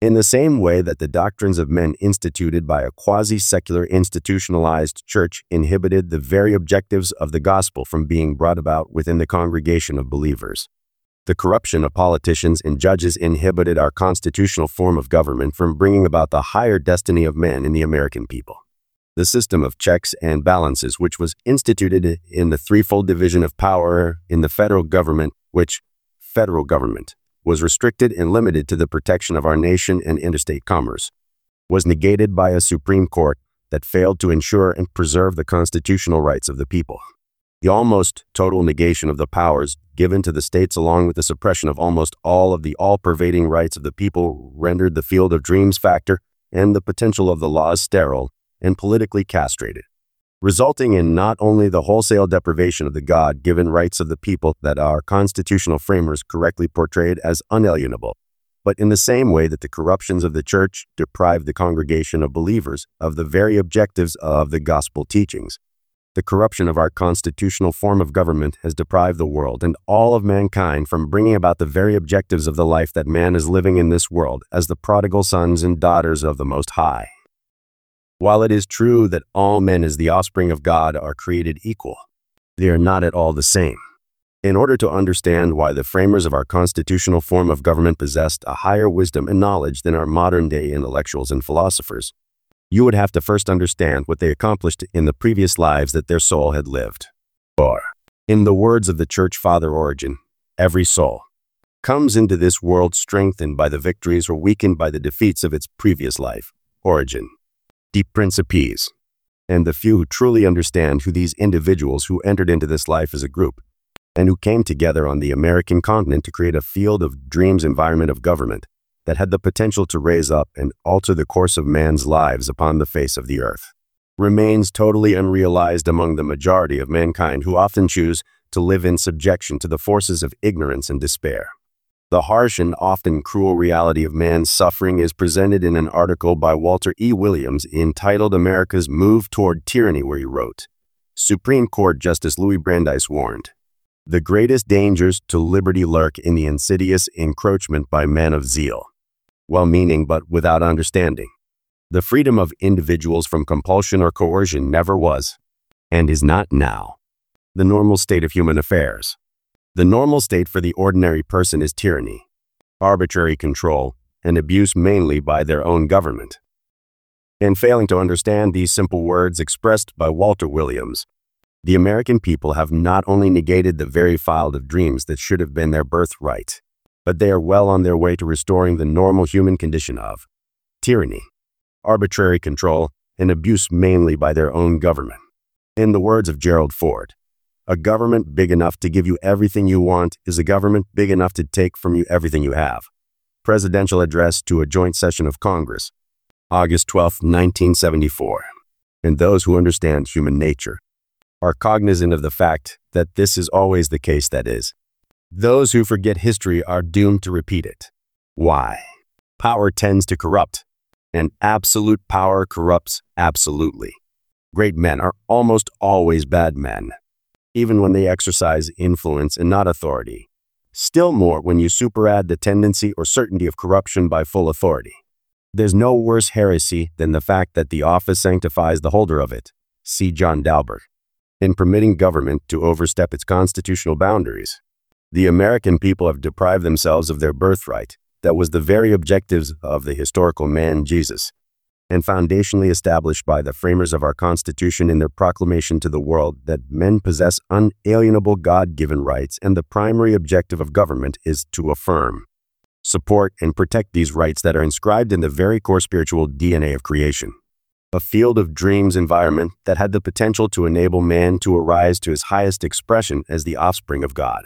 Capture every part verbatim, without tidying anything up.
In the same way that the doctrines of men instituted by a quasi-secular institutionalized church inhibited the very objectives of the gospel from being brought about within the congregation of believers. The corruption of politicians and judges inhibited our constitutional form of government from bringing about the higher destiny of men in the American people. The system of checks and balances which was instituted in the threefold division of power in the federal government, which federal government was restricted and limited to the protection of our nation and interstate commerce, was negated by a Supreme Court that failed to ensure and preserve the constitutional rights of the people. The almost total negation of the powers given to the states along with the suppression of almost all of the all-pervading rights of the people rendered the field of dreams factor and the potential of the laws sterile and politically castrated, resulting in not only the wholesale deprivation of the God-given rights of the people that our constitutional framers correctly portrayed as unalienable, but in the same way that the corruptions of the church deprived the congregation of believers of the very objectives of the gospel teachings. The corruption of our constitutional form of government has deprived the world and all of mankind from bringing about the very objectives of the life that man is living in this world as the prodigal sons and daughters of the Most High. While it is true that all men as the offspring of God are created equal, they are not at all the same. In order to understand why the framers of our constitutional form of government possessed a higher wisdom and knowledge than our modern-day intellectuals and philosophers, you would have to first understand what they accomplished in the previous lives that their soul had lived. For, in the words of the Church Father Origen, every soul comes into this world strengthened by the victories or weakened by the defeats of its previous life. Origen, De Principiis. And the few who truly understand who these individuals who entered into this life as a group, and who came together on the American continent to create a field of dreams environment of government, that had the potential to raise up and alter the course of man's lives upon the face of the earth, remains totally unrealized among the majority of mankind who often choose to live in subjection to the forces of ignorance and despair. The harsh and often cruel reality of man's suffering is presented in an article by Walter E. Williams entitled America's Move Toward Tyranny, where he wrote, Supreme Court Justice Louis Brandeis warned, "The greatest dangers to liberty lurk in the insidious encroachment by men of zeal, well-meaning but without understanding. The freedom of individuals from compulsion or coercion never was, and is not now, the normal state of human affairs. The normal state for the ordinary person is tyranny, arbitrary control, and abuse mainly by their own government." And failing to understand these simple words expressed by Walter Williams, the American people have not only negated the very field of dreams that should have been their birthright, but they are well on their way to restoring the normal human condition of tyranny, arbitrary control, and abuse mainly by their own government. In the words of Gerald Ford, a government big enough to give you everything you want is a government big enough to take from you everything you have. Presidential Address to a Joint Session of Congress, August twelfth, nineteen seventy-four. And those who understand human nature are cognizant of the fact that this is always the case, that is, those who forget history are doomed to repeat it. Why? Power tends to corrupt, and absolute power corrupts absolutely. Great men are almost always bad men, even when they exercise influence and not authority. Still more when you superadd the tendency or certainty of corruption by full authority. There's no worse heresy than the fact that the office sanctifies the holder of it. See John Dalberg. In permitting government to overstep its constitutional boundaries, the American people have deprived themselves of their birthright, that was the very objectives of the historical man Jesus, and foundationally established by the framers of our Constitution in their proclamation to the world that men possess unalienable God-given rights, and the primary objective of government is to affirm, support, and protect these rights that are inscribed in the very core spiritual D N A of creation. A field of dreams environment that had the potential to enable man to arise to his highest expression as the offspring of God.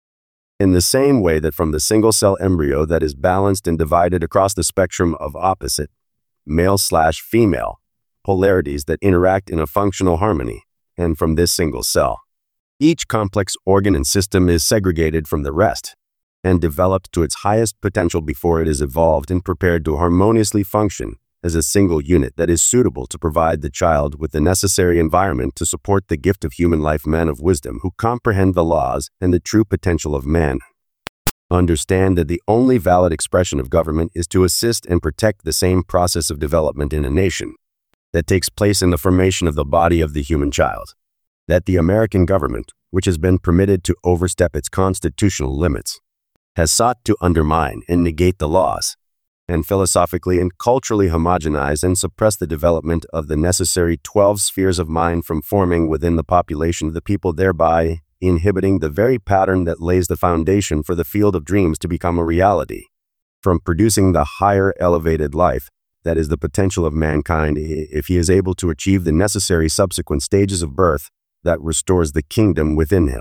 In the same way that from the single-cell embryo that is balanced and divided across the spectrum of opposite, male-slash-female, polarities that interact in a functional harmony, and from this single cell, each complex organ and system is segregated from the rest, and developed to its highest potential before it is evolved and prepared to harmoniously function as a single unit that is suitable to provide the child with the necessary environment to support the gift of human life, men of wisdom who comprehend the laws and the true potential of man. understand that the only valid expression of government is to assist and protect the same process of development in a nation that takes place in the formation of the body of the human child. That the American government, which has been permitted to overstep its constitutional limits, has sought to undermine and negate the laws, and philosophically and culturally homogenize and suppress the development of the necessary twelve spheres of mind from forming within the population of the people, thereby inhibiting the very pattern that lays the foundation for the field of dreams to become a reality, from producing the higher elevated life that is the potential of mankind if he is able to achieve the necessary subsequent stages of birth that restores the kingdom within him.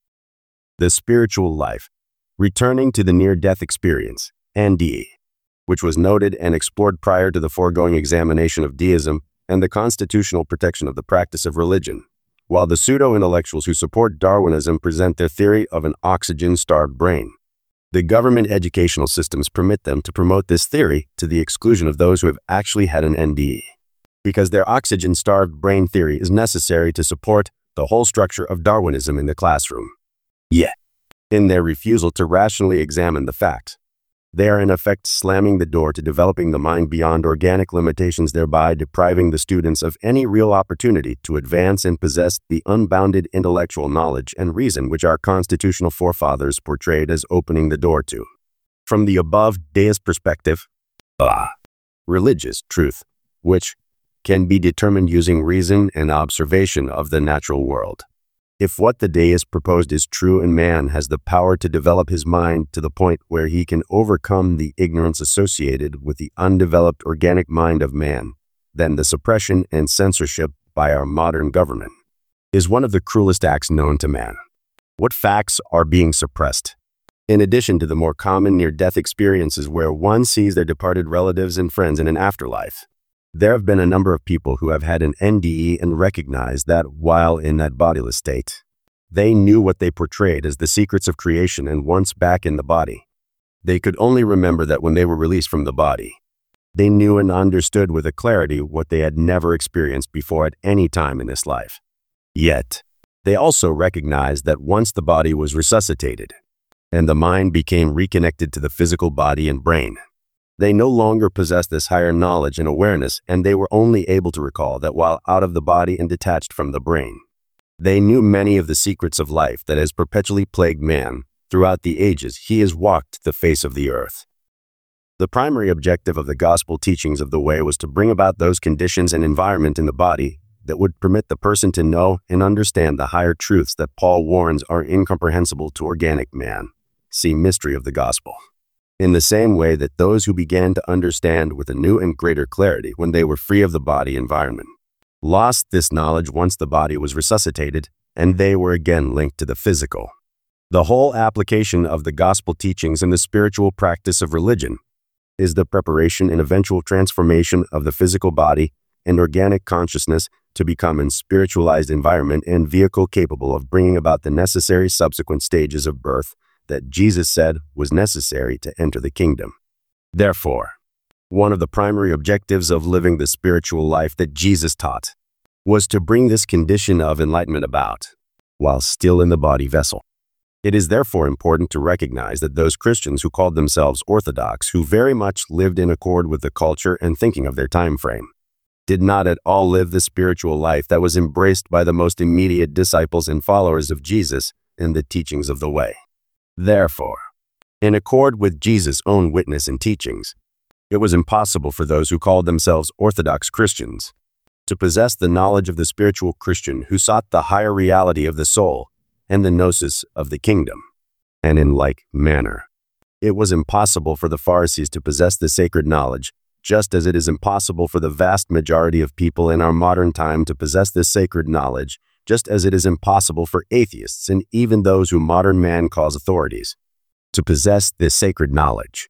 The spiritual life, returning to the near-death experience, N D E, which was noted and explored prior to the foregoing examination of deism and the constitutional protection of the practice of religion, while the pseudo-intellectuals who support Darwinism present their theory of an oxygen-starved brain. The government educational systems permit them to promote this theory to the exclusion of those who have actually had an N D E, because their oxygen-starved brain theory is necessary to support the whole structure of Darwinism in the classroom. Yet, in their refusal to rationally examine the facts, they are in effect slamming the door to developing the mind beyond organic limitations, thereby depriving the students of any real opportunity to advance and possess the unbounded intellectual knowledge and reason which our constitutional forefathers portrayed as opening the door to. From the above deist perspective, ah, religious truth, which can be determined using reason and observation of the natural world. If what the deist proposed is true and man has the power to develop his mind to the point where he can overcome the ignorance associated with the undeveloped organic mind of man, then the suppression and censorship by our modern government is one of the cruelest acts known to man. What facts are being suppressed? In addition to the more common near-death experiences where one sees their departed relatives and friends in an afterlife, there have been a number of people who have had an N D E and recognized that while in that bodiless state, they knew what they portrayed as the secrets of creation, and once back in the body, they could only remember that when they were released from the body, they knew and understood with a clarity what they had never experienced before at any time in this life. Yet, they also recognized that once the body was resuscitated, and the mind became reconnected to the physical body and brain, they no longer possessed this higher knowledge and awareness, and they were only able to recall that while out of the body and detached from the brain, they knew many of the secrets of life that has perpetually plagued man throughout the ages he has walked the face of the earth. The primary objective of the gospel teachings of the way was to bring about those conditions and environment in the body that would permit the person to know and understand the higher truths that Paul warns are incomprehensible to organic man. See Mystery of the Gospel. In the same way that those who began to understand with a new and greater clarity when they were free of the body environment lost this knowledge once the body was resuscitated and they were again linked to the physical. The whole application of the gospel teachings in the spiritual practice of religion is the preparation and eventual transformation of the physical body and organic consciousness to become an spiritualized environment and vehicle capable of bringing about the necessary subsequent stages of birth that Jesus said was necessary to enter the kingdom. Therefore, one of the primary objectives of living the spiritual life that Jesus taught was to bring this condition of enlightenment about, while still in the body vessel. It is therefore important to recognize that those Christians who called themselves Orthodox, who very much lived in accord with the culture and thinking of their time frame, did not at all live the spiritual life that was embraced by the most immediate disciples and followers of Jesus in the teachings of the way. Therefore, in accord with Jesus' own witness and teachings, it was impossible for those who called themselves Orthodox Christians to possess the knowledge of the spiritual Christian who sought the higher reality of the soul and the gnosis of the kingdom. And in like manner, it was impossible for the Pharisees to possess the sacred knowledge, just as it is impossible for the vast majority of people in our modern time to possess this sacred knowledge, just as it is impossible for atheists and even those who modern man calls authorities to possess this sacred knowledge.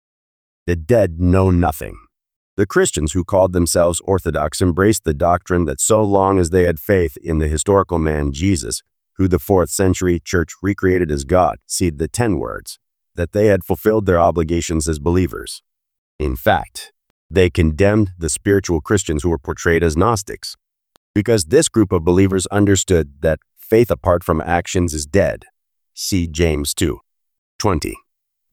The dead know nothing. The Christians who called themselves Orthodox embraced the doctrine that so long as they had faith in the historical man Jesus, who the fourth century church recreated as God, see the ten words, that they had fulfilled their obligations as believers. In fact, they condemned the spiritual Christians who were portrayed as Gnostics, because this group of believers understood that faith apart from actions is dead. See James two twenty.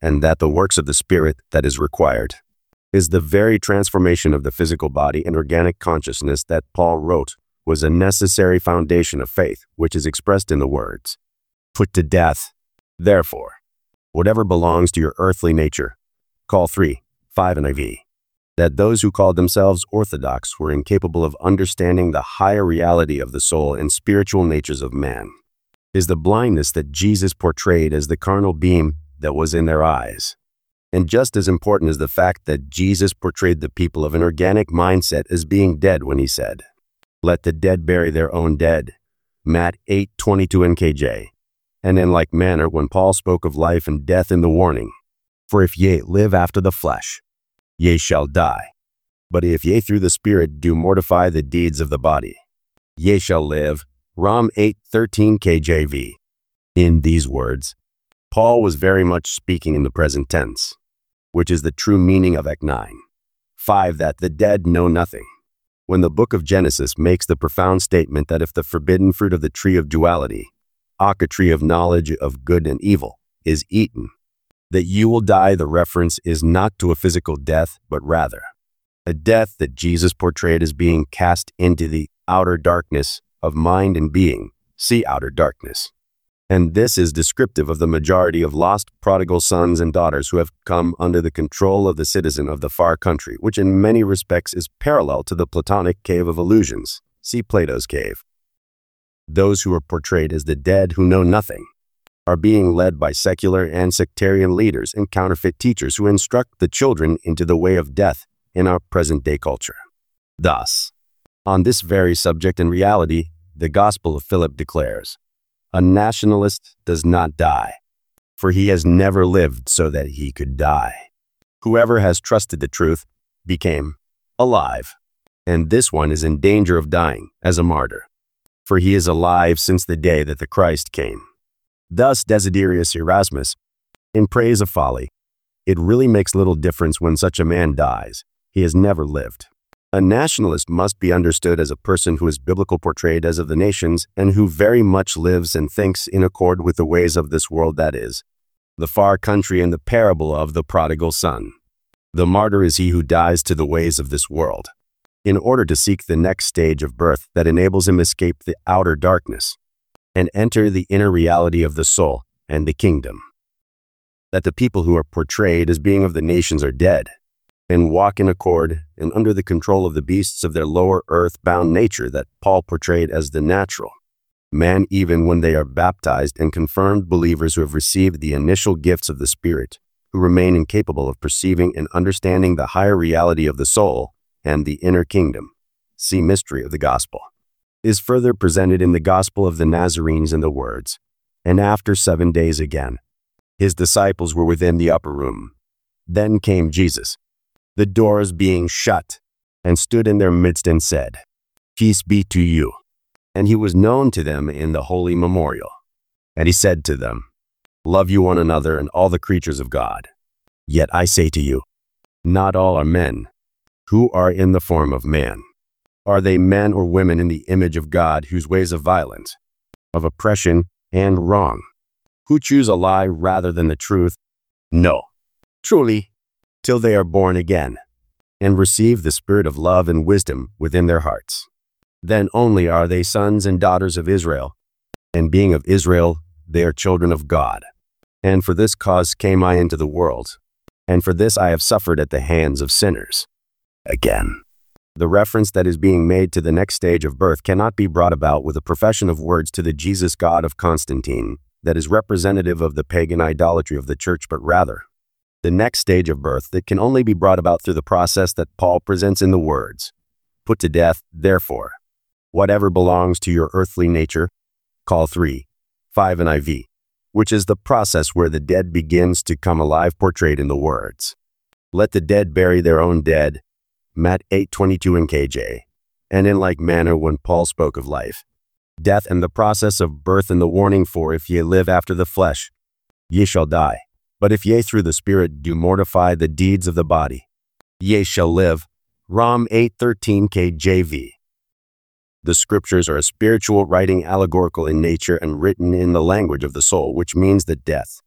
and that the works of the Spirit that is required is the very transformation of the physical body and organic consciousness that Paul wrote was a necessary foundation of faith, which is expressed in the words, "Put to death, therefore, whatever belongs to your earthly nature." Call three, five N I V. That those who called themselves orthodox were incapable of understanding the higher reality of the soul and spiritual natures of man is the blindness that Jesus portrayed as the carnal beam that was in their eyes. And just as important is the fact that Jesus portrayed the people of an organic mindset as being dead when he said, "Let the dead bury their own dead." Matt eight twenty-two N K J. And in like manner when Paul spoke of life and death in the warning, "For if ye live after the flesh, ye shall die. But if ye through the Spirit do mortify the deeds of the body, ye shall live." Rom eight thirteen K J V. In these words, Paul was very much speaking in the present tense, which is the true meaning of Act nine. five That the dead know nothing. When the book of Genesis makes the profound statement that if the forbidden fruit of the tree of duality, aka tree of knowledge of good and evil, is eaten, that you will die, the reference is not to a physical death, but rather a death that Jesus portrayed as being cast into the outer darkness of mind and being, see outer darkness. And this is descriptive of the majority of lost prodigal sons and daughters who have come under the control of the citizen of the far country, which in many respects is parallel to the Platonic cave of illusions, see Plato's cave. Those who are portrayed as the dead who know nothing are being led by secular and sectarian leaders and counterfeit teachers who instruct the children into the way of death in our present-day culture. Thus, on this very subject and reality, the Gospel of Philip declares, "A nationalist does not die, for he has never lived so that he could die. Whoever has trusted the truth became alive, and this one is in danger of dying as a martyr, for he is alive since the day that the Christ came." Thus, Desiderius Erasmus, in praise of folly, "It really makes little difference when such a man dies. He has never lived." A nationalist must be understood as a person who is biblical portrayed as of the nations and who very much lives and thinks in accord with the ways of this world, that is, the far country and the parable of the prodigal son. The martyr is he who dies to the ways of this world, in order to seek the next stage of birth that enables him escape the outer darkness and enter the inner reality of the soul and the kingdom. That the people who are portrayed as being of the nations are dead, and walk in accord and under the control of the beasts of their lower earth-bound nature that Paul portrayed as the natural man, even when they are baptized and confirmed believers who have received the initial gifts of the Spirit, who remain incapable of perceiving and understanding the higher reality of the soul and the inner kingdom, see mystery of the gospel, is further presented in the Gospel of the Nazarenes in the words, "And after seven days again, his disciples were within the upper room. Then came Jesus, the doors being shut, and stood in their midst and said, Peace be to you. And he was known to them in the holy memorial. And he said to them, Love you one another and all the creatures of God. Yet I say to you, not all are men who are in the form of man. Are they men or women in the image of God, whose ways of violence, of oppression, and wrong, who choose a lie rather than the truth? No, truly, till they are born again, and receive the spirit of love and wisdom within their hearts. Then only are they sons and daughters of Israel, and being of Israel, they are children of God. And for this cause came I into the world, and for this I have suffered at the hands of sinners. Again, the reference that is being made to the next stage of birth cannot be brought about with a profession of words to the Jesus God of Constantine that is representative of the pagan idolatry of the church, but rather the next stage of birth that can only be brought about through the process that Paul presents in the words, Put to death, therefore, whatever belongs to your earthly nature, call three, five N I V, which is the process where the dead begins to come alive, portrayed in the words, Let the dead bury their own dead, Matt eight twenty-two N K J. And in like manner when Paul spoke of life, death, and the process of birth, and the warning, for if ye live after the flesh, ye shall die. But if ye through the Spirit do mortify the deeds of the body, ye shall live. Rom eight thirteen K J V. The scriptures are a spiritual writing, allegorical in nature and written in the language of the soul, which means that death,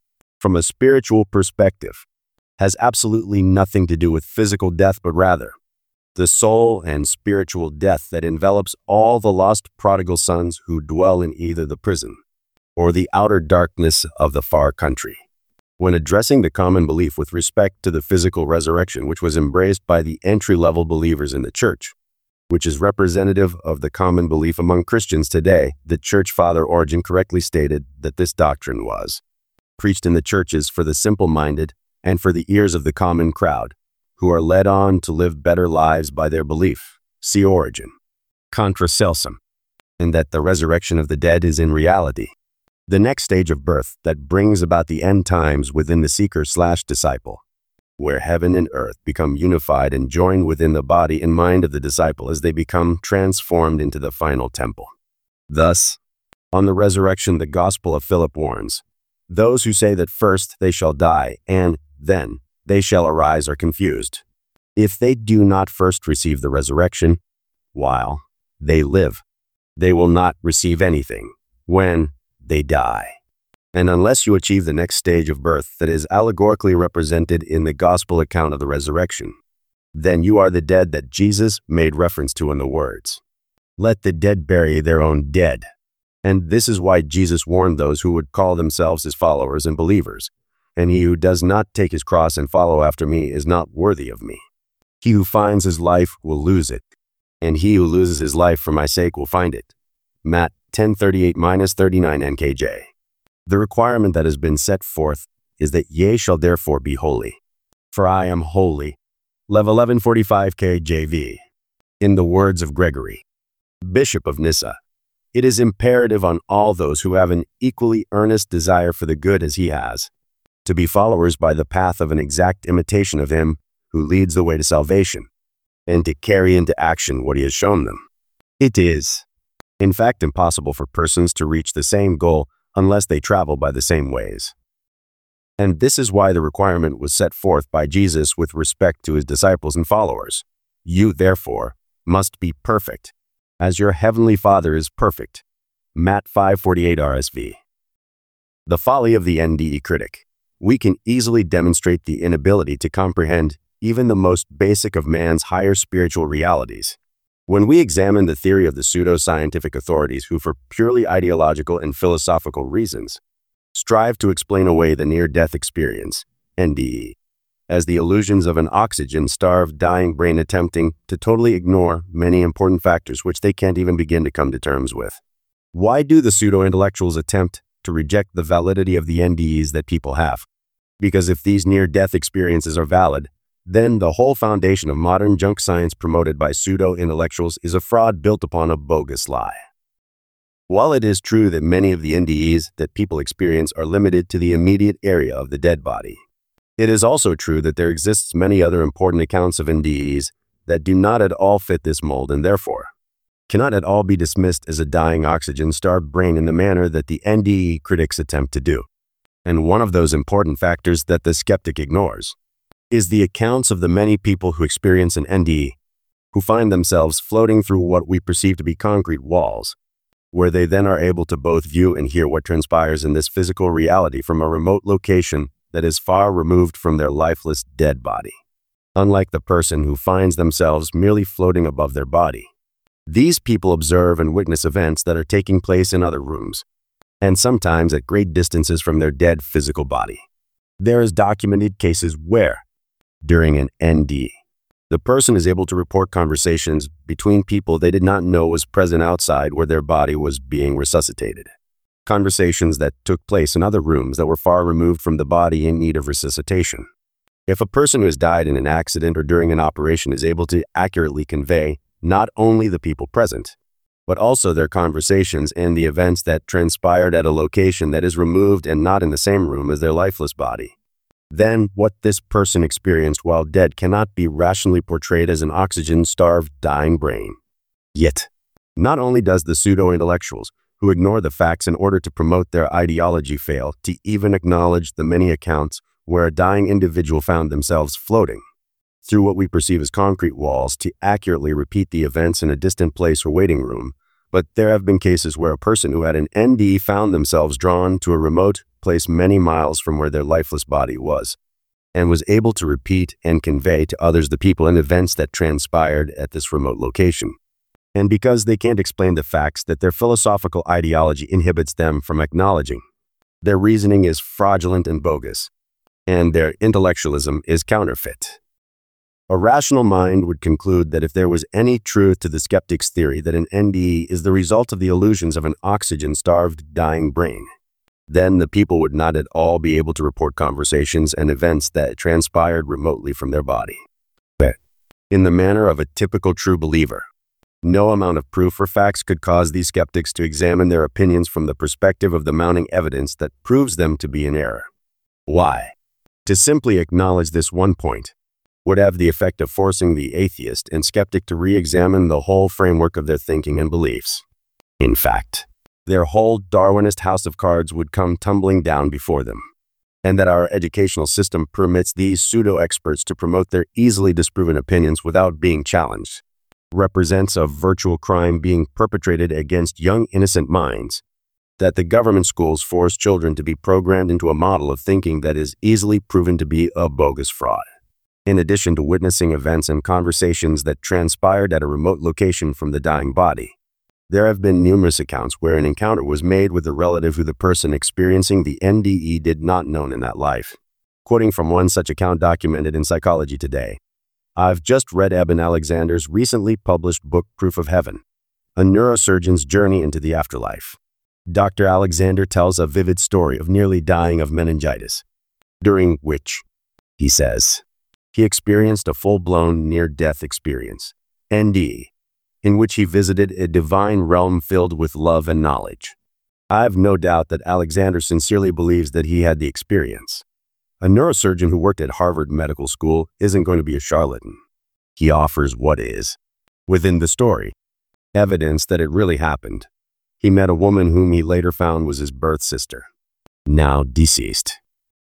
from a spiritual perspective, has absolutely nothing to do with physical death, but rather the soul and spiritual death that envelops all the lost prodigal sons who dwell in either the prison or the outer darkness of the far country. When addressing the common belief with respect to the physical resurrection, which was embraced by the entry-level believers in the church, which is representative of the common belief among Christians today, the Church Father Origen correctly stated that this doctrine was preached in the churches for the simple-minded and for the ears of the common crowd, who are led on to live better lives by their belief. See Origen. Contra Celsum. And that the resurrection of the dead is in reality the next stage of birth that brings about the end times within the seeker slash disciple, where heaven and earth become unified and joined within the body and mind of the disciple as they become transformed into the final temple. Thus, on the resurrection, the Gospel of Philip warns, those who say that first they shall die and then they shall arise are confused. If they do not first receive the resurrection while they live, they will not receive anything when they die. And unless you achieve the next stage of birth that is allegorically represented in the gospel account of the resurrection, then you are the dead that Jesus made reference to in the words, "Let the dead bury their own dead." And this is why Jesus warned those who would call themselves his followers and believers, "And he who does not take his cross and follow after me is not worthy of me. He who finds his life will lose it, and he who loses his life for my sake will find it." Matt ten thirty-eight to thirty-nine N K J. The requirement that has been set forth is that ye shall therefore be holy, for I am holy. Lev eleven forty-five K J V. In the words of Gregory, Bishop of Nyssa, it is imperative on all those who have an equally earnest desire for the good as he has, to be followers by the path of an exact imitation of him who leads the way to salvation, and to carry into action what he has shown them. It is, in fact, impossible for persons to reach the same goal unless they travel by the same ways. And this is why the requirement was set forth by Jesus with respect to his disciples and followers. You, therefore, must be perfect, as your heavenly Father is perfect. Matt five forty-eight R S V. The folly of the N D E critic. We can easily demonstrate the inability to comprehend even the most basic of man's higher spiritual realities when we examine the theory of the pseudo-scientific authorities who, for purely ideological and philosophical reasons, strive to explain away the near-death experience, N D E, as the illusions of an oxygen-starved, dying brain attempting to totally ignore many important factors which they can't even begin to come to terms with. Why do the pseudo-intellectuals attempt to reject the validity of the N D Es that people have? Because if these near-death experiences are valid, then the whole foundation of modern junk science promoted by pseudo-intellectuals is a fraud built upon a bogus lie. While it is true that many of the N D Es that people experience are limited to the immediate area of the dead body, it is also true that there exists many other important accounts of N D Es that do not at all fit this mold and therefore cannot at all be dismissed as a dying oxygen-starved brain in the manner that the N D E critics attempt to do. And one of those important factors that the skeptic ignores is the accounts of the many people who experience an N D E, who find themselves floating through what we perceive to be concrete walls, where they then are able to both view and hear what transpires in this physical reality from a remote location that is far removed from their lifeless dead body. Unlike the person who finds themselves merely floating above their body, these people observe and witness events that are taking place in other rooms, and sometimes at great distances from their dead physical body. There is documented cases where, during an N D E, the person is able to report conversations between people they did not know was present outside where their body was being resuscitated. Conversations that took place in other rooms that were far removed from the body in need of resuscitation. If a person who has died in an accident or during an operation is able to accurately convey not only the people present, but also their conversations and the events that transpired at a location that is removed and not in the same room as their lifeless body, then what this person experienced while dead cannot be rationally portrayed as an oxygen-starved, dying brain. Yet, not only does the pseudo-intellectuals who ignore the facts in order to promote their ideology fail to even acknowledge the many accounts where a dying individual found themselves floating through what we perceive as concrete walls to accurately repeat the events in a distant place or waiting room, But there have been cases where a person who had an N D E found themselves drawn to a remote place many miles from where their lifeless body was, and was able to repeat and convey to others the people and events that transpired at this remote location. And because they can't explain the facts that their philosophical ideology inhibits them from acknowledging, their reasoning is fraudulent and bogus, and their intellectualism is counterfeit. A rational mind would conclude that if there was any truth to the skeptic's theory that an N D E is the result of the illusions of an oxygen-starved, dying brain, then the people would not at all be able to report conversations and events that transpired remotely from their body. But, in the manner of a typical true believer, no amount of proof or facts could cause these skeptics to examine their opinions from the perspective of the mounting evidence that proves them to be in error. Why? To simply acknowledge this one point would have the effect of forcing the atheist and skeptic to re-examine the whole framework of their thinking and beliefs. In fact, their whole Darwinist house of cards would come tumbling down before them, and that our educational system permits these pseudo-experts to promote their easily disproven opinions without being challenged represents a virtual crime being perpetrated against young innocent minds, that the government schools force children to be programmed into a model of thinking that is easily proven to be a bogus fraud. In addition to witnessing events and conversations that transpired at a remote location from the dying body, there have been numerous accounts where an encounter was made with a relative who the person experiencing the N D E did not know in that life. Quoting from one such account documented in Psychology Today, I've just read Eben Alexander's recently published book Proof of Heaven, a neurosurgeon's journey into the afterlife. Doctor Alexander tells a vivid story of nearly dying of meningitis, during which, he says, he experienced a full-blown near-death experience, N D E, in which he visited a divine realm filled with love and knowledge. I have no doubt that Alexander sincerely believes that he had the experience. A neurosurgeon who worked at Harvard Medical School isn't going to be a charlatan. He offers what is, within the story, evidence that it really happened. He met a woman whom he later found was his birth sister, now deceased.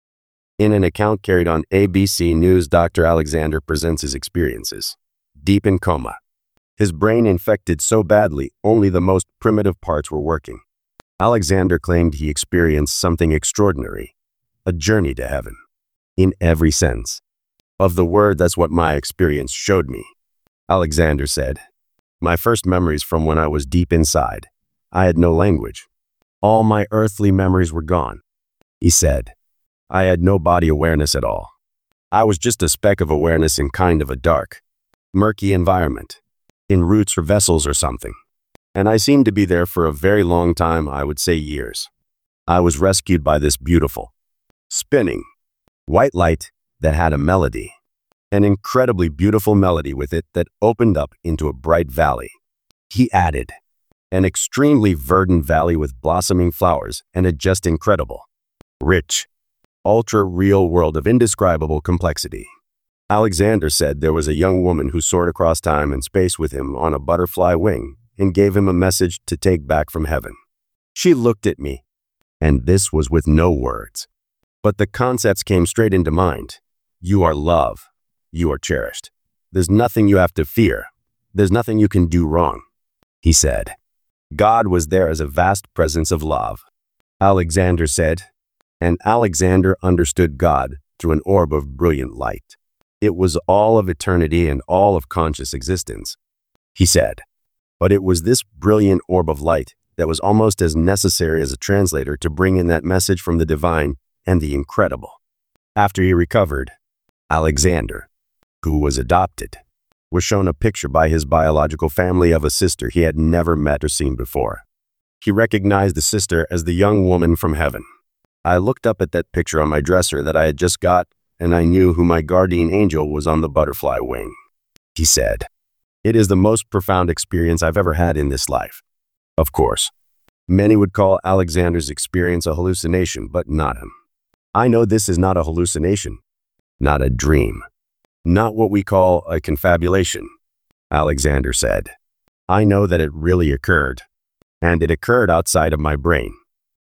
In an account carried on A B C News, Doctor Alexander presents his experiences. Deep in coma. His brain infected so badly, only the most primitive parts were working. Alexander claimed he experienced something extraordinary, a journey to heaven. In every sense of the word, that's what my experience showed me. Alexander said, my first memories from when I was deep inside, I had no language. All my earthly memories were gone. He said, I had no body awareness at all. I was just a speck of awareness in kind of a dark, murky environment, in roots or vessels or something. And I seemed to be there for a very long time, I would say years. I was rescued by this beautiful, spinning, white light that had a melody, an incredibly beautiful melody with it that opened up into a bright valley. He added, an extremely verdant valley with blossoming flowers and a just incredible, rich, ultra-real world of indescribable complexity. Alexander said there was a young woman who soared across time and space with him on a butterfly wing and gave him a message to take back from heaven. She looked at me, and this was with no words. But the concepts came straight into mind. You are love. You are cherished. There's nothing you have to fear. There's nothing you can do wrong. He said, God was there as a vast presence of love. Alexander said, and Alexander understood God through an orb of brilliant light. It was all of eternity and all of conscious existence. He said, but it was this brilliant orb of light that was almost as necessary as a translator to bring in that message from the divine and the incredible. After he recovered, Alexander, who was adopted, was shown a picture by his biological family of a sister he had never met or seen before. He recognized the sister as the young woman from heaven. I looked up at that picture on my dresser that I had just got, and I knew who my guardian angel was on the butterfly wing. He said, it is the most profound experience I've ever had in this life. Of course, many would call Alexander's experience a hallucination, but not him. I know this is not a hallucination, not a dream, not what we call a confabulation, Alexander said. I know that it really occurred, and it occurred outside of my brain.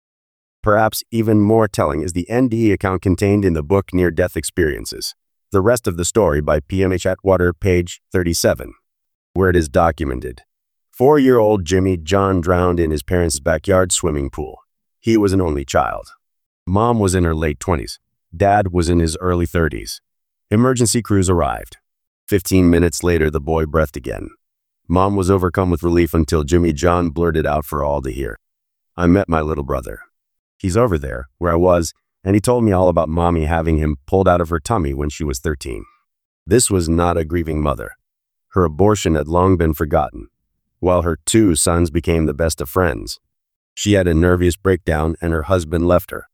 Perhaps even more telling is the N D E account contained in the book Near-Death Experiences, the rest of the story by P M H Atwater, page thirty-seven, where it is documented. Four-year-old Jimmy John drowned in his parents' backyard swimming pool. He was an only child. Mom was in her late twenties. Dad was in his early thirties. Emergency crews arrived. Fifteen minutes later, the boy breathed again. Mom was overcome with relief until Jimmy John blurted out for all to hear, "I met my little brother. He's over there, where I was, and he told me all about Mommy having him pulled out of her tummy when she was thirteen. This was not a grieving mother. Her abortion had long been forgotten, while her two sons became the best of friends. She had a nervous breakdown and her husband left her."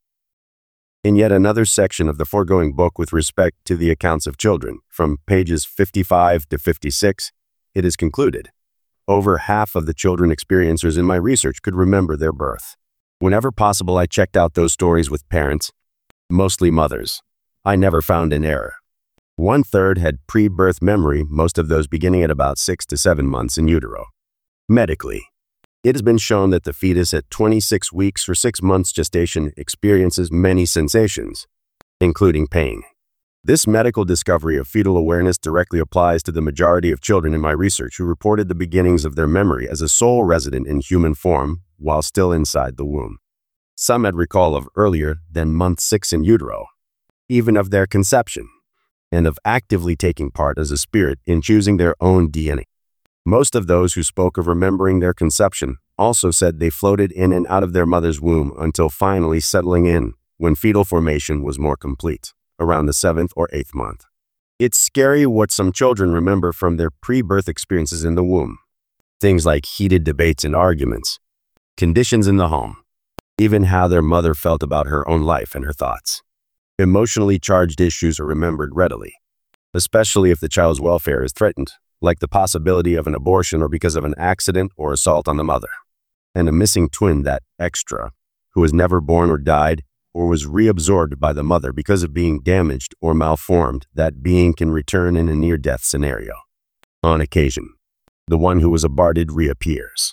In yet another section of the foregoing book with respect to the accounts of children, from pages fifty-five to fifty-six, it is concluded, over half of the children experiencers in my research could remember their birth. Whenever possible, I checked out those stories with parents, mostly mothers. I never found an error. One-third had pre-birth memory, most of those beginning at about six to seven months in utero. Medically, it has been shown that the fetus at twenty-six weeks or six months gestation experiences many sensations, including pain. This medical discovery of fetal awareness directly applies to the majority of children in my research who reported the beginnings of their memory as a sole resident in human form while still inside the womb. Some had recall of earlier than month six in utero, even of their conception, and of actively taking part as a spirit in choosing their own D N A. Most of those who spoke of remembering their conception also said they floated in and out of their mother's womb until finally settling in when fetal formation was more complete, around the seventh or eighth month. It's scary what some children remember from their pre-birth experiences in the womb. Things like heated debates and arguments, conditions in the home, even how their mother felt about her own life and her thoughts. Emotionally charged issues are remembered readily, especially if the child's welfare is threatened, like the possibility of an abortion or because of an accident or assault on the mother. And a missing twin, that extra, who was never born or died, or was reabsorbed by the mother because of being damaged or malformed, that being can return in a near-death scenario. On occasion, the one who was aborted reappears.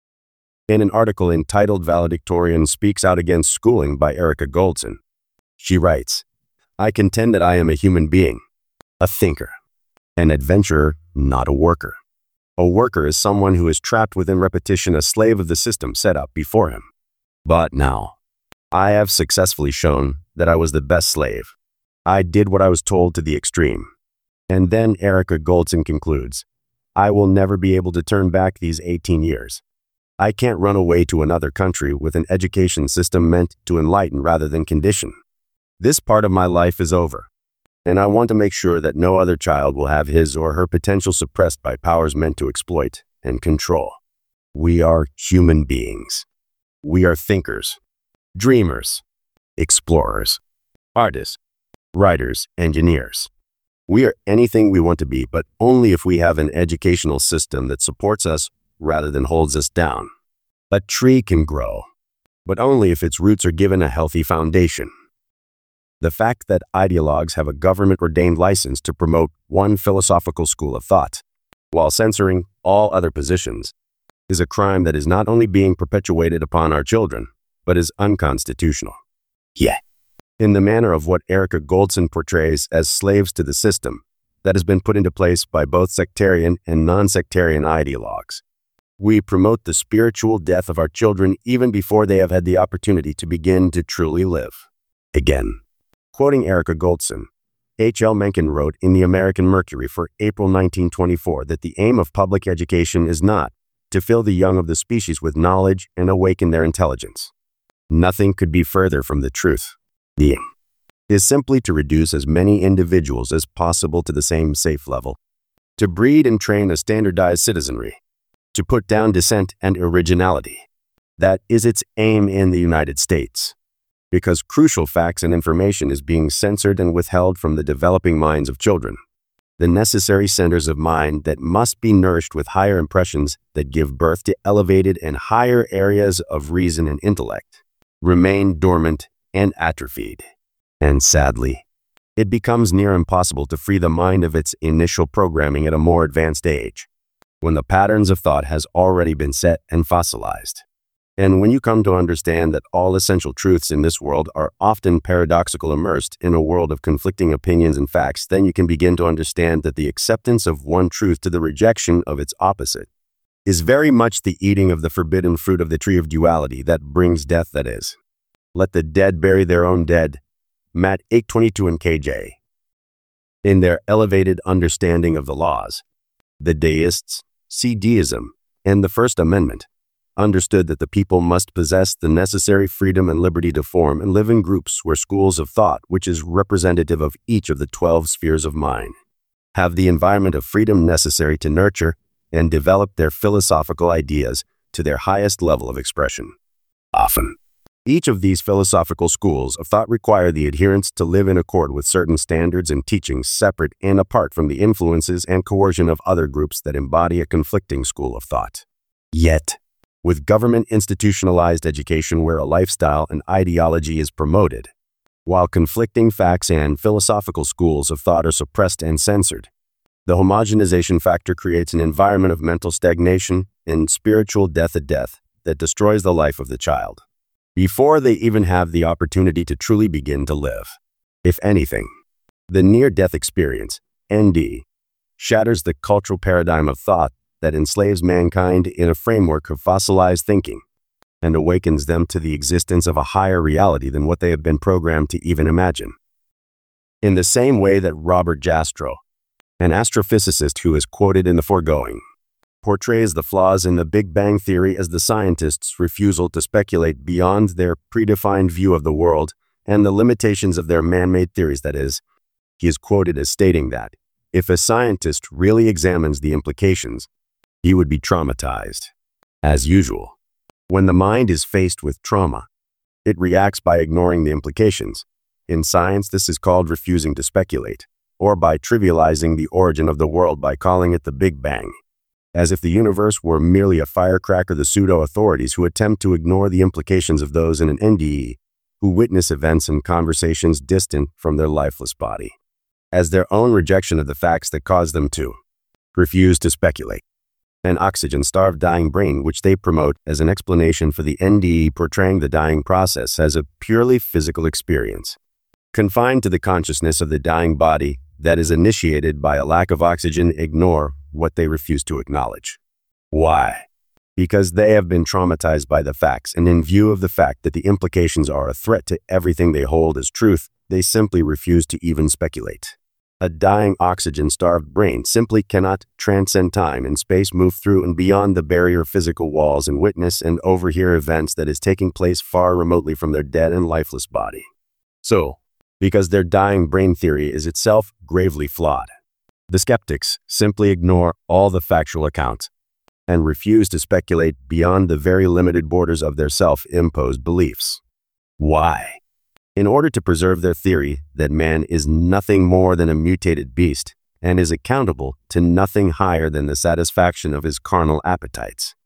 In an article entitled "Valedictorian Speaks Out Against Schooling" by Erica Goldson, she writes, "I contend that I am a human being, a thinker, an adventurer, not a worker. A worker is someone who is trapped within repetition, a slave of the system set up before him. But now, I have successfully shown that I was the best slave. I did what I was told to the extreme." And then Erica Goldson concludes, "I will never be able to turn back these eighteen years. I can't run away to another country with an education system meant to enlighten rather than condition. This part of my life is over, and I want to make sure that no other child will have his or her potential suppressed by powers meant to exploit and control. We are human beings. We are thinkers, dreamers, explorers, artists, writers, engineers. We are anything we want to be, but only if we have an educational system that supports us rather than holds us down. A tree can grow, but only if its roots are given a healthy foundation. The fact that ideologues have a government-ordained license to promote one philosophical school of thought, while censoring all other positions, is a crime that is not only being perpetuated upon our children, but is unconstitutional. Yet, in the manner of what Erica Goldson portrays as slaves to the system that has been put into place by both sectarian and non-sectarian ideologues, we promote the spiritual death of our children even before they have had the opportunity to begin to truly live. Again, quoting Erica Goldson, H L Mencken wrote in the American Mercury for April nineteen twenty-four that the aim of public education is not to fill the young of the species with knowledge and awaken their intelligence. Nothing could be further from the truth. The aim is simply to reduce as many individuals as possible to the same safe level, to breed and train a standardized citizenry, to put down dissent and originality. That is its aim in the United States, because crucial facts and information is being censored and withheld from the developing minds of children, the necessary centers of mind that must be nourished with higher impressions that give birth to elevated and higher areas of reason and intellect, remain dormant and atrophied. And sadly, it becomes near impossible to free the mind of its initial programming at a more advanced age, when the patterns of thought has already been set and fossilized. And when you come to understand that all essential truths in this world are often paradoxical, immersed in a world of conflicting opinions and facts, then you can begin to understand that the acceptance of one truth to the rejection of its opposite is very much the eating of the forbidden fruit of the tree of duality that brings death, that is. Let the dead bury their own dead. Matt eight twenty-two and K J. In their elevated understanding of the laws, the deists, see deism, and the First Amendment, understood that the people must possess the necessary freedom and liberty to form and live in groups where schools of thought, which is representative of each of the twelve spheres of mind, have the environment of freedom necessary to nurture and develop their philosophical ideas to their highest level of expression. Often, each of these philosophical schools of thought require the adherents to live in accord with certain standards and teachings separate and apart from the influences and coercion of other groups that embody a conflicting school of thought. Yet, with government institutionalized education where a lifestyle and ideology is promoted, while conflicting facts and philosophical schools of thought are suppressed and censored, the homogenization factor creates an environment of mental stagnation and spiritual death at death that destroys the life of the child before they even have the opportunity to truly begin to live. If anything, the near-death experience, N D, shatters the cultural paradigm of thought that enslaves mankind in a framework of fossilized thinking and awakens them to the existence of a higher reality than what they have been programmed to even imagine. In the same way that Robert Jastrow, an astrophysicist who is quoted in the foregoing, portrays the flaws in the Big Bang Theory as the scientists' refusal to speculate beyond their predefined view of the world and the limitations of their man-made theories, that is, he is quoted as stating that, if a scientist really examines the implications, he would be traumatized. As usual, when the mind is faced with trauma, it reacts by ignoring the implications. In science, this is called refusing to speculate, or by trivializing the origin of the world by calling it the Big Bang. As if the universe were merely a firecracker, the pseudo-authorities who attempt to ignore the implications of those in an N D E who witness events and conversations distant from their lifeless body, as their own rejection of the facts that cause them to refuse to speculate. An oxygen-starved dying brain, which they promote as an explanation for the N D E portraying the dying process as a purely physical experience, confined to the consciousness of the dying body that is initiated by a lack of oxygen, ignore what they refuse to acknowledge. Why? Because they have been traumatized by the facts, and in view of the fact that the implications are a threat to everything they hold as truth, they simply refuse to even speculate. A dying oxygen-starved brain simply cannot transcend time and space, move through and beyond the barrier of physical walls, and witness and overhear events that is taking place far remotely from their dead and lifeless body. So, because their dying brain theory is itself gravely flawed, the skeptics simply ignore all the factual accounts and refuse to speculate beyond the very limited borders of their self-imposed beliefs. Why? In order to preserve their theory that man is nothing more than a mutated beast and is accountable to nothing higher than the satisfaction of his carnal appetites.